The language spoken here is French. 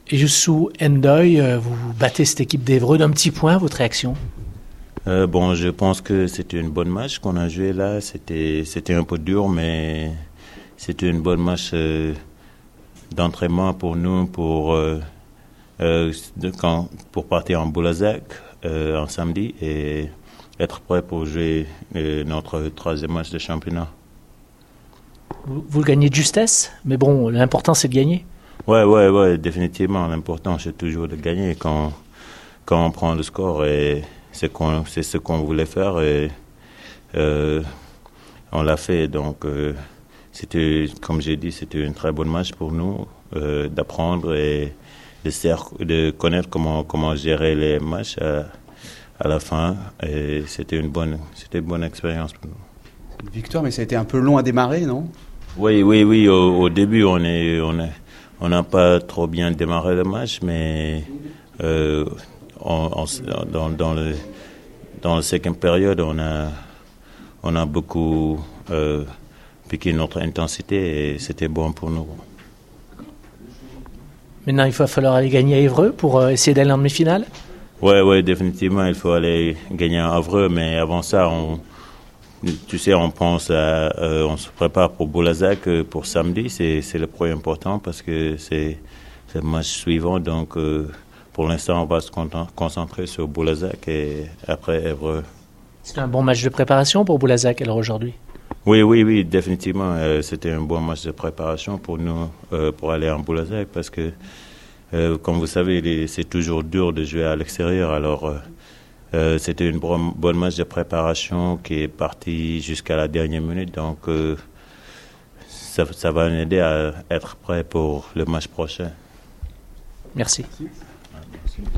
Youssou N'Doye, vous battez cette équipe d'Évreux d'un petit point, votre réaction? Je pense que c'était une bonne match qu'on a joué là. C'était un peu dur, mais c'était une bonne match d'entraînement pour nous, pour partir en Boulazac en samedi et être prêt pour jouer notre troisième match de championnat. Vous le gagnez de justesse, mais bon, l'important c'est de gagner. Ouais, définitivement. L'important c'est toujours de gagner quand on prend le score et c'est ce qu'on voulait faire et on l'a fait. Donc c'était, comme j'ai dit, c'était une très bonne match pour nous d'apprendre et de connaître comment gérer les matchs à la fin. Et c'était une bonne expérience pour nous. Une victoire, mais ça a été un peu long à démarrer, non? Oui. Au début, on n'a pas trop bien démarré le match, mais dans la seconde période, on a beaucoup piqué notre intensité et c'était bon pour nous. Maintenant, il va falloir aller gagner à Évreux pour essayer d'aller en demi-finale? Ouais, définitivement, il faut aller gagner à Évreux, mais avant ça, on pense on se prépare pour Boulazac pour samedi. C'est le point important parce que c'est le match suivant. Donc, pour l'instant, on va se concentrer sur Boulazac et après Évreux. C'est un bon match de préparation pour Boulazac alors aujourd'hui? Oui, définitivement. C'était un bon match de préparation pour nous pour aller en Boulazac parce que, comme vous savez, c'est toujours dur de jouer à l'extérieur. Alors, c'était une bonne match de préparation qui est partie jusqu'à la dernière minute. Donc, ça va nous aider à être prêt pour le match prochain. Merci. Merci.